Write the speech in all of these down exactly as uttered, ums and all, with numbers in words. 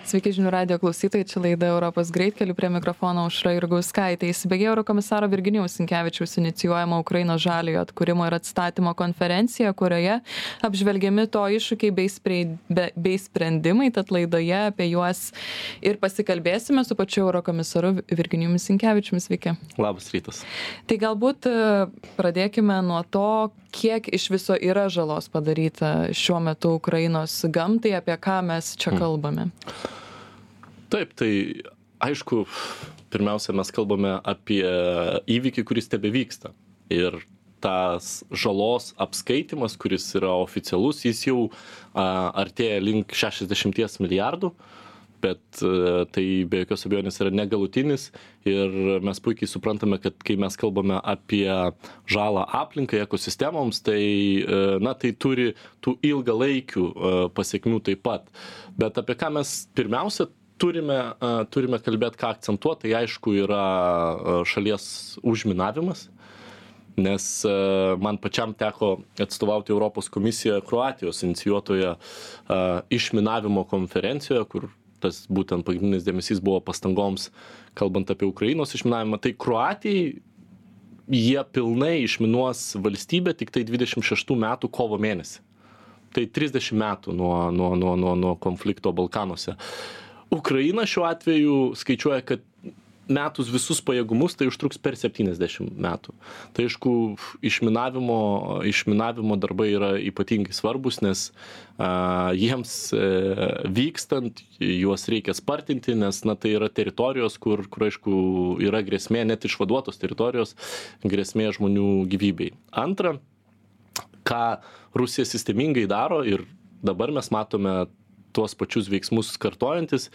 Sveiki žinių radijo klausytojai, čia laida Europos greitkeliu, prie mikrofono Aušra Jurgauskaitė. Įsibėgėjo Eurokomisaro Virginijaus Sinkevičiaus inicijuojama Ukrainos žaliojo atkūrimo ir atstatymo konferencija, kurioje apžvelgiami to iššūkiai bei, sprei, be, bei sprendimai, tad laidoje apie juos ir pasikalbėsime su pačiu Eurokomisaru Virginijumi Sinkevičiumi. Sveiki. Labas rytas. Tai galbūt pradėkime nuo to, kiek iš viso yra žalos padaryta šiuo metu Ukrainos gamtai, apie ką mes čia kalbame. Taip, tai aišku, pirmiausia, mes kalbame apie įvykį, kuris tebevyksta. Ir tas žalos apskaitimas, kuris yra oficialus, jis jau a, artėja link šešiasdešimt milijardų, bet a, tai be jokios abejonės yra negalutinis. Ir mes puikiai suprantame, kad kai mes kalbame apie žalą aplinkai, ekosistemoms, tai, na, tai turi tų ilgalaikių pasiekmių taip pat. Bet apie ką mes pirmiausia turime, turime kalbėti, ką akcentuoti, tai aišku yra šalies užminavimas, nes man pačiam teko atstovauti Europos komisiją Kroatijos inicijuotoje išminavimo konferencijoje, kur tas būtent pagrindinis dėmesys buvo pastangoms, kalbant apie Ukrainos išminavimą. Tai Kroatijai jie pilnai išminuos valstybę tik tai dvidešimt šeštų metų kovo mėnesį. Tai trisdešimt metų nuo, nuo, nuo, nuo, nuo konflikto Balkanuose. Ukraina šiuo atveju skaičiuoja, kad metus visus pajėgumus tai užtruks per septyniasdešimt metų. Tai aišku, išminavimo, išminavimo darbai yra ypatingai svarbus, nes a, jiems e, vykstant juos reikia spartinti, nes na, tai yra teritorijos, kur, kur aišku yra grėsmė, net išvaduotos teritorijos, grėsmė žmonių gyvybei. Antra, ką Rusija sistemingai daro ir dabar mes matome tuos pačius veiksmus kartojantis,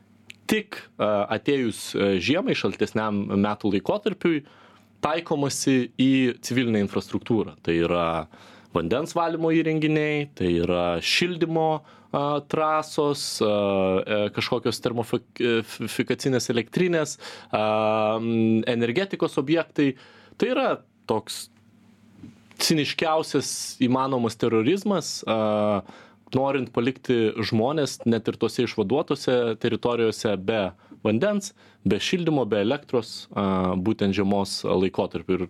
tik atėjus žiemai, šaltesniam metų laikotarpiui, taikomasi į civilinę infrastruktūrą. Tai yra vandens valymo įrenginiai, tai yra šildymo a, trasos, a, kažkokios termofikacinės elektrinės, a, energetikos objektai. Tai yra toks ciniškiausias įmanomas terorizmas, a, norint palikti žmonės net ir tose išvaduotose teritorijose be vandens, be šildymo, be elektros, a, būtent žiemos laikotarpiu. Ir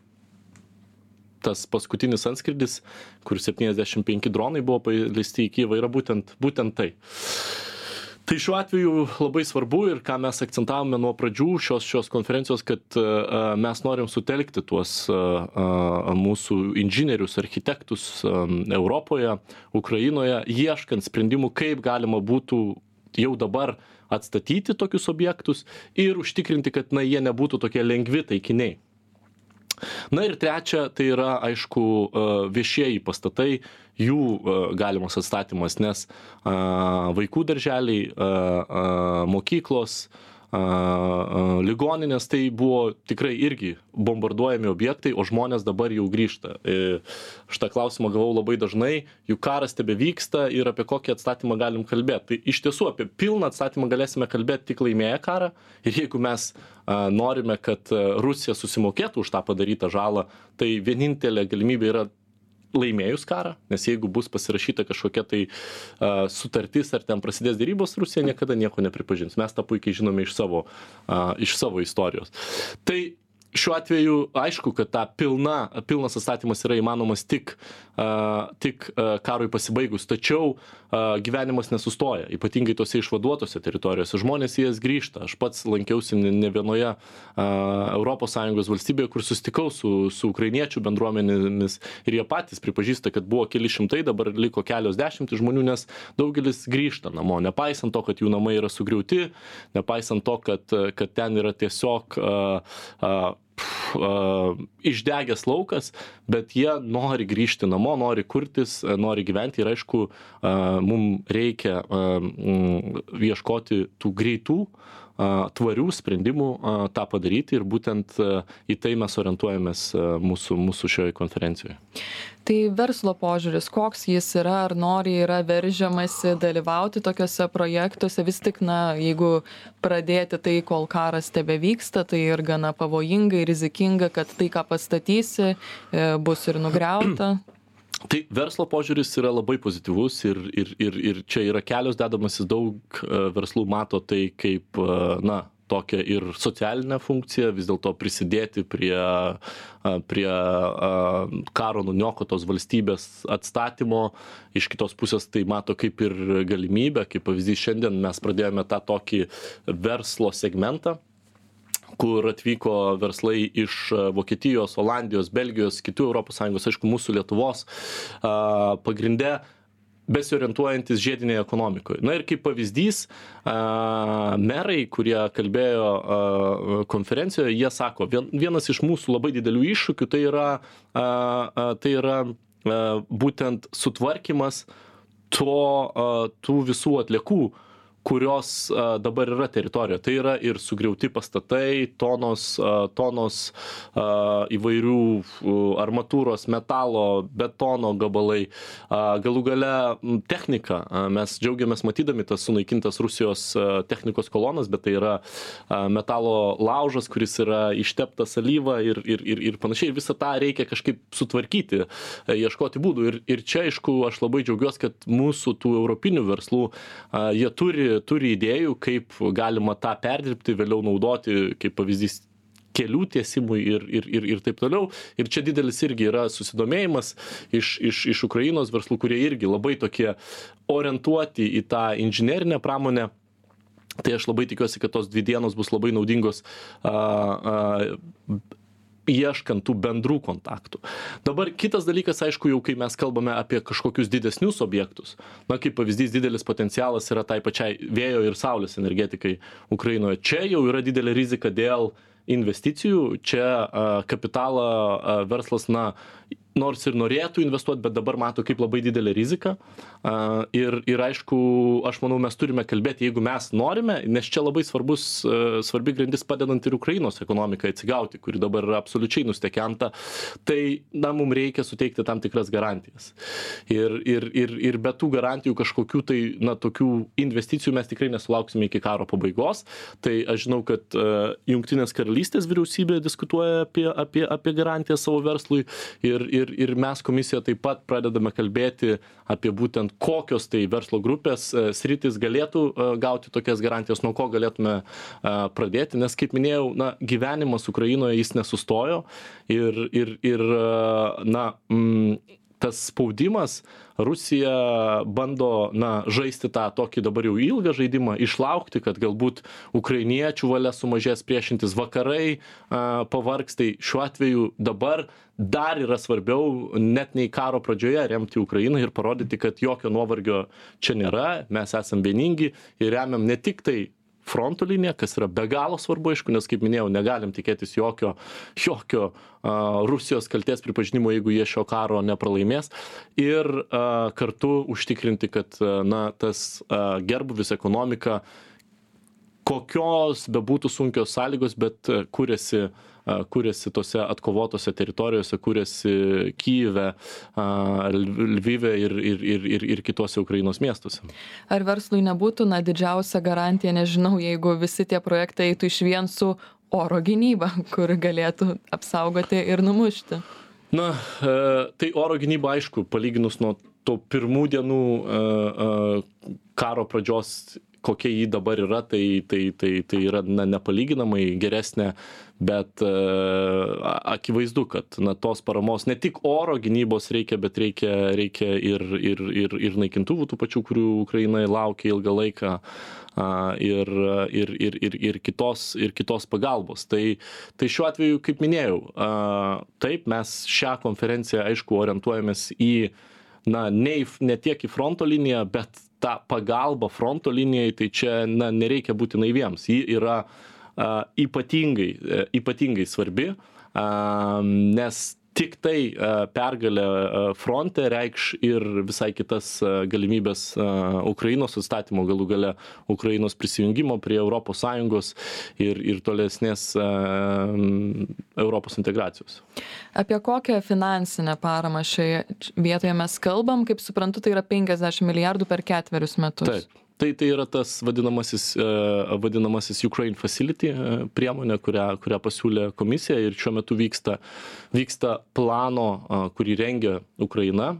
tas paskutinis antskridis, kur septyniasdešimt penki dronai buvo paleisti į Kyjivą, yra būtent, būtent tai. Tai šiuo atveju labai svarbu ir ką mes akcentavome nuo pradžių šios, šios konferencijos, kad a, mes norim sutelkti tuos a, a, mūsų inžinierius, architektus a, Europoje, Ukrainoje, ieškant sprendimų, kaip galima būtų jau dabar atstatyti tokius objektus ir užtikrinti, kad na, jie nebūtų tokie lengvi taikiniai. Na ir trečia, tai yra, aišku, viešieji pastatai, jų galimas atstatymas, nes vaikų darželiai, mokyklos, ligoninės, tai buvo tikrai irgi bombarduojami objektai, o žmonės dabar jau grįžta. Šitą klausimą gavau labai dažnai, juk karas tebevyksta ir apie kokį atstatymą galim kalbėti. Tai iš tiesų apie pilną atstatymą galėsime kalbėti tik laimėję karą ir jeigu mes norime, kad Rusija susimokėtų už tą padarytą žalą, tai vienintelė galimybė yra laimėjus karą, nes jeigu bus pasirašyta kažkokia tai uh, sutartis ar ten prasidės dėrybos, Rusija niekada nieko nepripažins. Mes tą puikiai žinome iš savo, uh, iš savo istorijos. Tai šiuo atveju aišku, kad ta pilna, pilnas atstatymas yra įmanomas tik, uh, tik uh, karui pasibaigus, tačiau uh, gyvenimas nesustoja, ypatingai tose išvaduotose teritorijose. Žmonės į jas grįžta. Aš pats lankiausi ne vienoje uh, Europos Sąjungos valstybėje, kur susitikau su, su ukrainiečių bendruomenėmis ir jie patys pripažįsta, kad buvo keli šimtai, dabar liko kelios dešimtys žmonių, nes daugelis grįžta namo, nepaisant to, kad jų namai yra sugriauti, nepaisant to, kad, kad ten yra tiesiog uh, uh, Uh, išdegęs laukas, bet jie nori grįžti namo, nori kurtis, nori gyventi ir aišku, uh, mums reikia uh, ieškoti tų greitų, uh, tvarių sprendimų uh, tą padaryti ir būtent uh, į tai mes orientuojamės uh, mūsų, mūsų šioje konferencijoje. Tai verslo požiūris, koks jis yra, ar nori yra veržiamasi dalyvauti tokiuose projektuose, vis tik, na, jeigu pradėti tai, kol karas tebevyksta, tai ir gana pavojinga, ir rizikinga, kad tai, ką pastatysi, bus ir nugriauta. Tai verslo požiūris yra labai pozityvus ir, ir, ir, ir čia yra kelios dedamasis, daug verslų mato tai kaip, na, tokią ir socialinę funkciją, vis dėlto prisidėti prie, prie karo nuniokotos valstybės atstatymo. Iš kitos pusės tai mato kaip ir galimybę, kaip pavyzdys šiandien mes pradėjome tą tokį verslo segmentą, kur atvyko verslai iš Vokietijos, Olandijos, Belgijos, kitų Europos Sąjungos, aišku, mūsų Lietuvos, pagrinde besiorientuojantis žiedinėje ekonomikoje. Na ir kaip pavyzdys, merai, kurie kalbėjo konferencijoje, jie sako, vienas iš mūsų labai didelių iššūkių tai yra, tai yra būtent sutvarkymas to, tų visų atliekų, kurios a, dabar yra teritorijoje. Tai yra ir sugriauti pastatai, tonos, a, tonos a, įvairių a, armatūros, metalo, betono gabalai, a, galų gale technika. A, mes džiaugiamės matydami tas sunaikintas Rusijos a, technikos kolonas, bet tai yra a, metalo laužas, kuris yra išteptas alyva ir, ir, ir, ir panašiai. Ir visą tą reikia kažkaip sutvarkyti, a, ieškoti būdų. Ir, ir čia, aišku, aš labai džiaugiuosi, kad mūsų tų europinių verslų, a, jie turi turi idėjų, kaip galima tą perdirbti, vėliau naudoti, kaip pavyzdys, kelių tiesimui ir, ir, ir, ir taip toliau. Ir čia didelis irgi yra susidomėjimas iš, iš, iš Ukrainos verslų, kurie irgi labai tokie orientuoti į tą inžinerinę pramonę. Tai aš labai tikiuosi, kad tos dvi dienos bus labai naudingos a, a, ieškant tų bendrų kontaktų. Dabar kitas dalykas, aišku, jau kai mes kalbame apie kažkokius didesnius objektus, na, kaip pavyzdys, didelis potencialas yra tai pačiai vėjo ir saulės energetikai Ukrainoje. Čia jau yra didelė rizika dėl investicijų, čia a, kapitalą a, verslas, na, nors ir norėtų investuoti, bet dabar mato kaip labai didelę riziką. A, ir, ir aišku, aš manau, mes turime kalbėti, jeigu mes norime, nes čia labai svarbus, a, svarbi grandis padedant ir Ukrainos ekonomikai atsigauti, kuri dabar yra absoliučiai nustekenta, tai, na, mums reikia suteikti tam tikras garantijas. Ir, ir, ir, ir be tų garantijų kažkokių tai, na, tokių investicijų mes tikrai nesulauksime iki karo pabaigos. Tai aš žinau, kad a, Jungtinės karalystės vyriausybė diskutuoja apie, apie, apie garantiją savo verslui ir, ir Ir mes komisijoje taip pat pradedame kalbėti apie būtent kokios tai verslo grupės sritis galėtų gauti tokias garantijas, nuo ko galėtume pradėti, nes, kaip minėjau, na, gyvenimas Ukrainoje jis nesustojo ir, ir, ir na, mm, tas spaudimas, Rusija bando, na, žaisti tą tokį dabar jau ilgą žaidimą, išlaukti, kad galbūt ukrainiečių valia sumažės, priešintis, vakarai a, pavargs, tai šiuo atveju dabar dar yra svarbiau net nei karo pradžioje remti Ukrainą ir parodyti, kad jokio nuovargio čia nėra, mes esam vieningi ir remiam ne tik tai fronto liniją, kas yra be galo svarbu, aišku, nes, kaip minėjau, negalim tikėtis jokio, jokio uh, Rusijos kaltės pripažinimo, jeigu jie šio karo nepralaimės. Ir uh, kartu užtikrinti, kad uh, na, tas uh, gerbuvis ekonomika, kokios bebūtų sunkios sąlygos, bet uh, kuriasi kuriasi tose atkovotose teritorijose, kuriasi Kyjive, Lvive ir, ir, ir, ir, ir kitose Ukrainos miestuose. Ar verslui nebūtų, na, didžiausia garantija, nežinau, jeigu visi tie projektai eitų išvien su oro gynyba, kur galėtų apsaugoti ir numušti? Na, tai oro gynyba, aišku, palyginus nuo to pirmų dienų karo pradžios, kokia jį dabar yra, tai, tai, tai, tai yra, na, nepalyginamai geresnė, bet uh, akivaizdu, kad, na, tos paramos ne tik oro gynybos reikia, bet reikia, reikia ir, ir, ir, ir naikintuvų tų pačių, kurių Ukrainai laukia ilgą laiką, uh, ir, ir, ir, ir, ir, kitos, ir kitos pagalbos. Tai, tai šiuo atveju, kaip minėjau, uh, taip, mes šią konferenciją, aišku, orientuojamės į, na, ne, ne tiek į fronto liniją, bet ta pagalba fronto linijai, tai čia, na, nereikia būti naiviems. Ji yra uh, ypatingai, uh, ypatingai svarbi, uh, nes tik tai uh, pergalė uh, fronte reikš ir visai kitas uh, galimybės uh, Ukrainos atstatymo, galų gale Ukrainos prisijungimo prie Europos Sąjungos ir, ir tolesnės uh, Europos integracijos. Apie kokią finansinę paramą šioje vietoje mes kalbam? Kaip suprantu, tai yra penkiasdešimt milijardų per ketverius metus. Taip. Tai, tai yra tas vadinamasis, vadinamasis Ukraine Facility priemonė, kurią, kurią pasiūlė komisija ir šiuo metu vyksta, vyksta plano, kurį rengia Ukraina,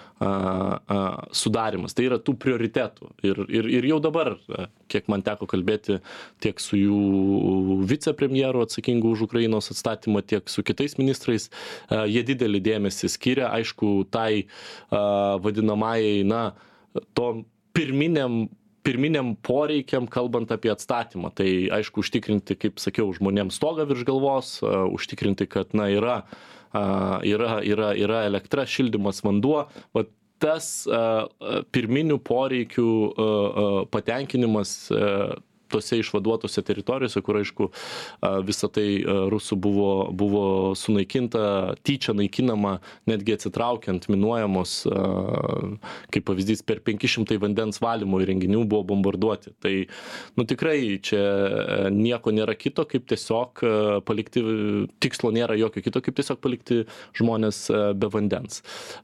sudarimas. Tai yra tų prioritetų. Ir, ir, ir jau dabar, kiek man teko kalbėti tiek su jų vicepremjeru atsakingu už Ukrainos atstatymą, tiek su kitais ministrais, jie didelį dėmesį skiria, aišku, tai vadinamai, na, to pirminiam pirminiam poreikiam, kalbant apie atstatymą. Tai aišku, užtikrinti, kaip sakiau, žmonėms stogą virš galvos, užtikrinti, kad na, yra, yra, yra, yra elektra, šildymas, vanduo. Vat tas pirminių poreikių patenkinimas tose išvaduotose teritorijose, kur, aišku, visa tai rusų buvo, buvo sunaikinta, tyčia naikinama, netgi atsitraukiant, minuojamos, kaip pavyzdys, per penki šimtai vandens valymo įrenginių buvo bombarduoti. Tai, nu, tikrai čia nieko nėra kito, kaip tiesiog palikti, tikslo nėra jokio kito, kaip tiesiog palikti žmonės be vandens.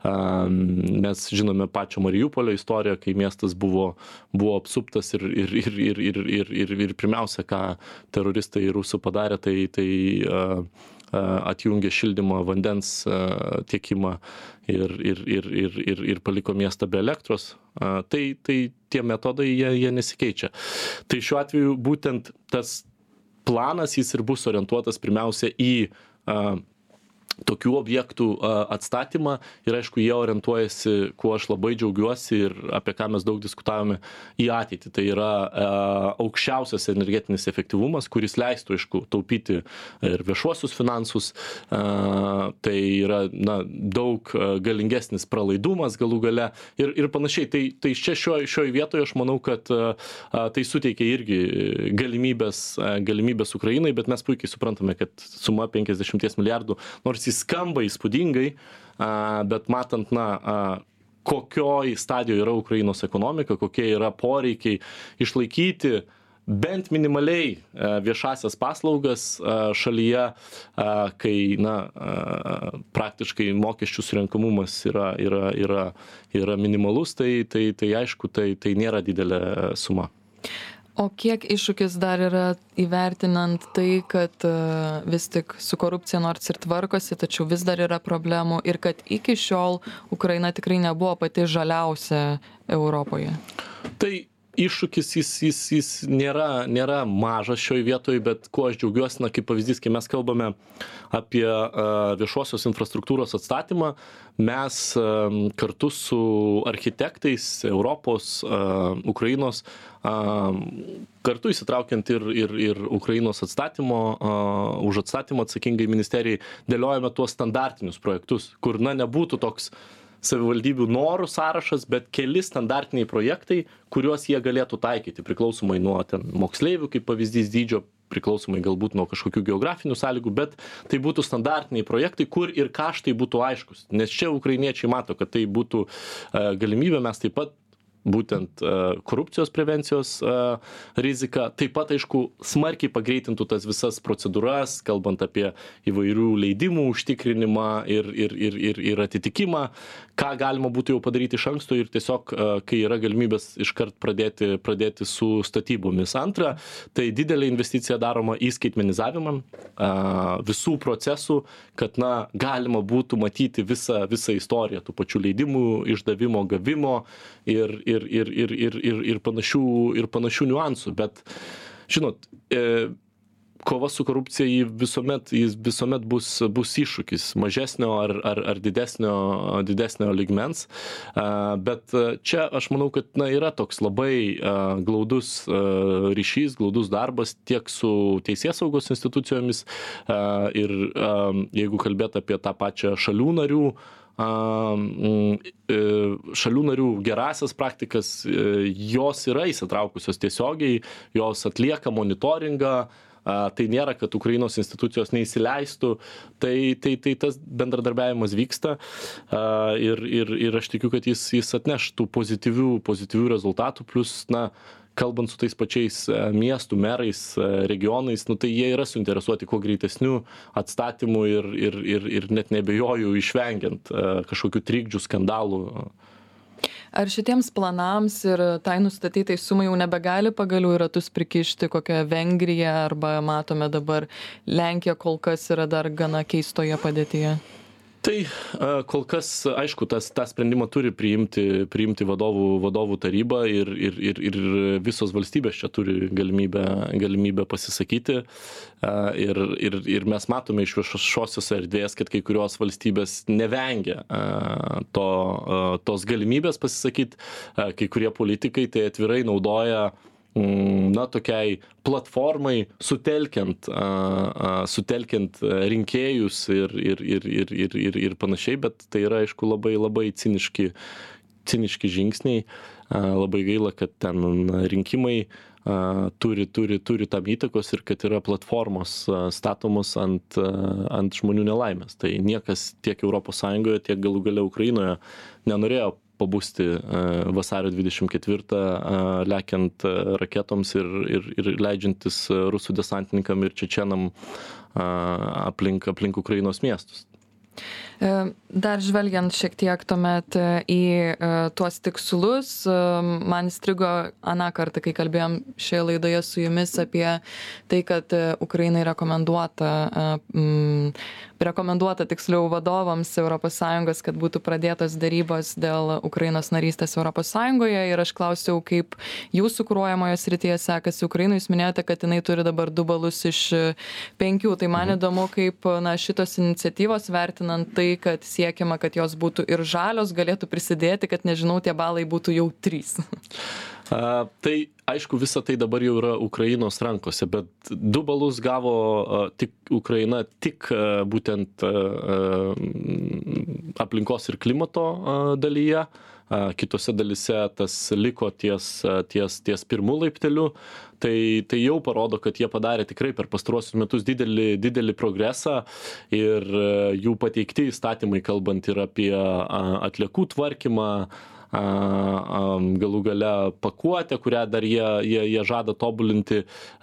Mes žinome pačio Mariupolio istoriją, kai miestas buvo, buvo apsuptas ir, ir, ir, ir, ir, ir Ir, ir pirmiausia, ką teroristai rusų padarė, tai, tai uh, atjungė šildymą, vandens uh, tiekimą ir, ir, ir, ir, ir, ir paliko miestą be elektros. Uh, tai, tai tie metodai, jie, jie nesikeičia. Tai šiuo atveju būtent tas planas, jis ir bus orientuotas pirmiausia į uh, tokių objektų atstatymą ir aišku, jie orientuojasi, kuo aš labai džiaugiuosi ir apie ką mes daug diskutavome į ateitį. Tai yra aukščiausias energetinis efektyvumas, kuris leistų, aišku, taupyti ir viešuosius finansus. Tai yra na, daug galingesnis pralaidumas galų gale ir, ir panašiai. Tai, tai čia šioje šio vietoje aš manau, kad tai suteikia irgi galimybės, galimybės Ukrainai, bet mes puikiai suprantame, kad suma penkiasdešimt milijardų, nors jis skamba įspūdingai, bet matant, na, kokioj stadijoje yra Ukrainos ekonomika, kokie yra poreikiai išlaikyti bent minimaliai viešasias paslaugas šalyje, kai, na, praktiškai mokesčių surenkamumas yra, yra, yra, yra minimalus, tai, tai, tai aišku, tai, tai nėra didelė suma. O kiek iššūkis dar yra įvertinant tai, kad vis tik su korupcija nors ir tvarkosi, tačiau vis dar yra problemų ir kad iki šiol Ukraina tikrai nebuvo pati žaliausia Europoje? Tai iššūkis jis, jis, jis nėra, nėra mažas šioje vietoje, bet kuo aš džiaugiuosi, na, kaip pavyzdys, kai mes kalbame apie uh, viešosios infrastruktūros atstatymą, mes uh, kartu su architektais Europos, uh, Ukrainos, uh, kartu įsitraukiant ir, ir, ir Ukrainos atstatymo, uh, už atstatymą atsakingai ministerijai, dėliojame tuos standartinius projektus, kur, na, nebūtų toks savivaldybių norų sąrašas, bet keli standartiniai projektai, kuriuos jie galėtų taikyti, priklausomai nuo ten moksleivių, kaip pavyzdys dydžio, priklausomai galbūt nuo kažkokių geografinių sąlygų, bet tai būtų standartiniai projektai, kur ir kaštai būtų aiškus. Nes čia ukrainiečiai mato, kad tai būtų uh, galimybė, mes taip pat būtent korupcijos prevencijos rizika. Taip pat, aišku, smarkiai pagreitintų tas visas procedūras, kalbant apie įvairių leidimų užtikrinimą ir, ir, ir, ir, ir atitikimą, ką galima būtų jau padaryti iš anksto ir tiesiog, kai yra galimybės iškart pradėti, pradėti su statybomis. Antra, tai didelė investicija daroma į skaitmenizavimą visų procesų, kad, na, galima būtų matyti visą, visą istoriją tų pačių leidimų, išdavimo, gavimo ir ir, ir, ir, ir, ir, ir, panašių, ir panašių niuansų. Bet, žinot, e, kova su korupcija jį visuomet, jis visuomet bus, bus iššūkis mažesnio ar, ar, ar didesnio, didesnio lygmens. E, bet čia aš manau, kad na, yra toks labai e, glaudus e, ryšys, glaudus darbas tiek su teisėsaugos institucijomis e, ir e, jeigu kalbėt apie tą pačią šalių narių, šalių narių gerasias praktikas, jos yra įsitraukusios tiesiogiai, jos atlieka monitoringą, tai nėra, kad Ukrainos institucijos neįsileistų, tai, tai, tai tas bendradarbiavimas vyksta ir, ir, ir aš tikiu, kad jis, jis atneš tų pozityvių, pozityvių rezultatų, plus, na, kalbant su tais pačiais miestų merais, regionais, nu, tai jie yra suinteresuoti kuo greitesnių atstatymų ir, ir, ir, ir net nebejoju išvengiant kažkokių trikdžių, skandalų. Ar šitiems planams ir tai nustatytai sumai jau nebegali pagalių į ratus prikišti kokia Vengrija arba matome dabar Lenkija kol kas yra dar gana keistoje padėtyje? Tai kol kas, aišku, tas, tą sprendimą turi priimti, priimti vadovų, vadovų taryba ir, ir, ir, ir visos valstybės čia turi galimybę, galimybę pasisakyti. Ir, ir, ir mes matome iš viešosios erdvės, kad kai kurios valstybės nevengia to, tos galimybės pasisakyti. Kai kurie politikai tai atvirai naudoja na, tokiai platformai sutelkiant, sutelkiant rinkėjus ir, ir, ir, ir, ir, ir, ir panašiai, bet tai yra, aišku, labai, labai ciniški, ciniški žingsniai. Labai gaila, kad ten rinkimai turi, turi, turi tam įtakos ir kad yra platformos statomos ant, ant žmonių nelaimės. Tai niekas tiek Europos Sąjungoje, tiek galų gale Ukrainoje nenorėjo pabusti vasario dvidešimt ketvirtą lekiant raketoms ir, ir, ir leidžiantis rusų desantininkam ir čečenam aplink, aplink Ukrainos miestus. Dar žvelgiant šiek tiek tuomet į tuos tikslus, man įstrigo aną kartą, kai kalbėjom šioje laidoje su jumis apie tai, kad Ukrainai rekomenduota, mm, rekomenduota tiksliau vadovams Europos Sąjungos, kad būtų pradėtos darybos dėl Ukrainos narystės Europos Sąjungoje ir aš klausiau, kaip jūsų kuruojamoje srityje sekasi Ukrainai. Jūs minėjote, kad jinai turi dabar du balus iš penkių. Tai man įdomu, kaip na, šitos iniciatyvos vertinant tai, kad siekiama, kad jos būtų ir žalios, galėtų prisidėti, kad, nežinau, tie balai būtų jau trys. A, tai, aišku, visa tai dabar jau yra Ukrainos rankose, bet du balus gavo a, tik Ukraina tik a, būtent a, aplinkos ir klimato a, dalyje. A, kitose dalyse tas liko ties, ties, ties pirmų laipteliu. Tai, tai jau parodo, kad jie padarė tikrai per pastaruosius metus didelį, didelį progresą ir jų pateikti įstatymai, kalbant ir apie atliekų tvarkymą, galų gale pakuotę, kurią dar jie, jie, jie žada tobulinti,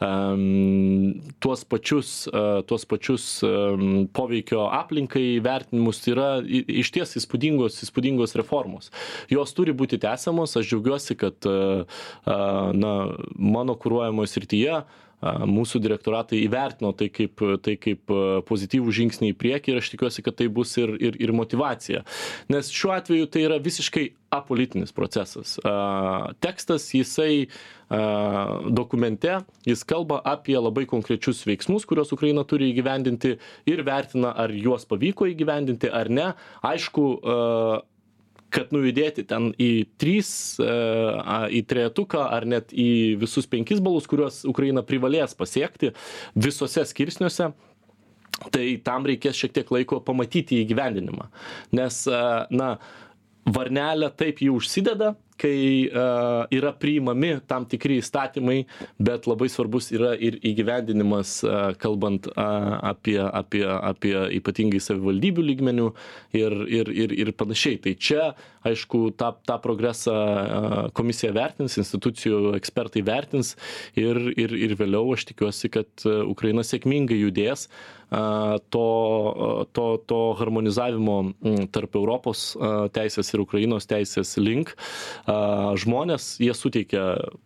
tuos pačius, tuos pačius poveikio aplinkai vertinimus, tai yra išties įspūdingos, įspūdingos reformos. Jos turi būti tęsiamos, aš džiaugiuosi, kad na, mano kuruojamoje srityje mūsų direktoratai įvertino tai kaip, tai kaip pozityvų žingsnį į priekį ir aš tikiuosi, kad tai bus ir, ir, ir motyvacija. Nes šiuo atveju tai yra visiškai apolitinis procesas. Tekstas, jisai dokumente, jis kalba apie labai konkrečius veiksmus, kuriuos Ukraina turi įgyvendinti ir vertina, ar juos pavyko įgyvendinti ar ne. Aišku, kad nujudėti ten į trys, į trejetuką ar net į visus penkis balus, kuriuos Ukraina privalės pasiekti visose skirsniuose, tai tam reikės šiek tiek laiko pamatyti įgyvendinimą. Nes, na, varnelė taip jį užsideda, kai uh, yra priimami tam tikri įstatymai, bet labai svarbus yra ir įgyvendinimas, uh, kalbant uh, apie, apie, apie ypatingai savivaldybių lygmenių ir, ir, ir, ir panašiai. Tai čia, aišku, tą, tą progresą uh, komisija vertins, institucijų ekspertai vertins ir, ir, ir vėliau aš tikiuosi, kad uh, Ukraina sėkmingai judės uh, to, uh, to, to harmonizavimo um, tarp Europos uh, teisės ir Ukrainos teisės link. Žmonės, jie suteikia,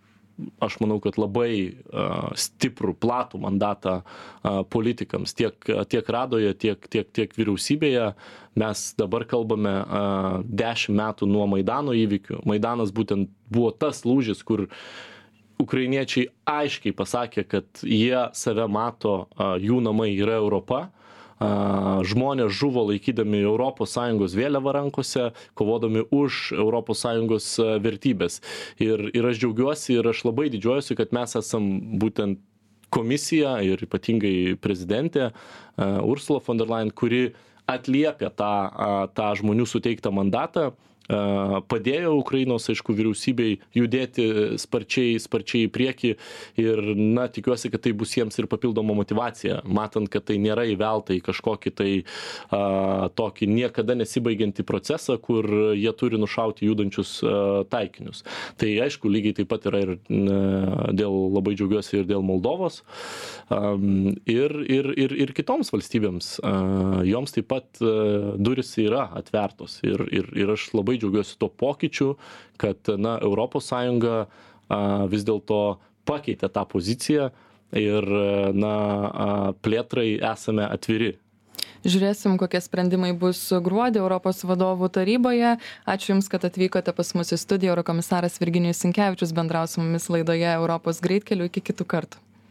aš manau, kad labai stiprų, platų mandatą politikams, tiek, tiek Radoje, tiek, tiek, tiek vyriausybėje. Mes dabar kalbame dešimt metų nuo Maidano įvykių. Maidanas būtent buvo tas lūžis, kur ukrainiečiai aiškiai pasakė, kad jie save mato, jų namai yra Europa. Žmonės žuvo laikydami Europos Sąjungos vėliavą rankose, kovodami už Europos Sąjungos vertybės. Ir, ir aš džiaugiuosi ir aš labai didžiuojuosi, kad mes esam būtent komisija ir ypatingai prezidentė Ursula von der Leyen, kuri atliepia tą, tą žmonių suteiktą mandatą, padėjo Ukrainos, aišku, vyriausybei judėti sparčiai, sparčiai į priekį ir, na, tikiuosi, kad tai bus jiems ir papildoma motyvacija, matant, kad tai nėra įvelta į kažkokį tai a, tokį niekada nesibaigiantį procesą, kur jie turi nušauti judančius a, taikinius. Tai, aišku, lygiai taip pat yra ir a, dėl, labai džiaugiuosi ir dėl Moldovos a, ir, ir, ir, ir kitoms valstybėms. A, joms taip pat a, durys yra atvertos ir, ir, ir aš labai džiaugiuosi tuo pokyčiu, kad na, Europos Sąjunga vis dėlto pakeitė tą poziciją ir na, plėtrai esame atviri. Žiūrėsim, kokie sprendimai bus gruodį Europos vadovų taryboje. Ačiū Jums, kad atvykote pas mus į studiją. Eurokomisaras Virginijus Sinkevičius bendravo su mumis laidoje Europos greitkeliu. Iki kitų kartų.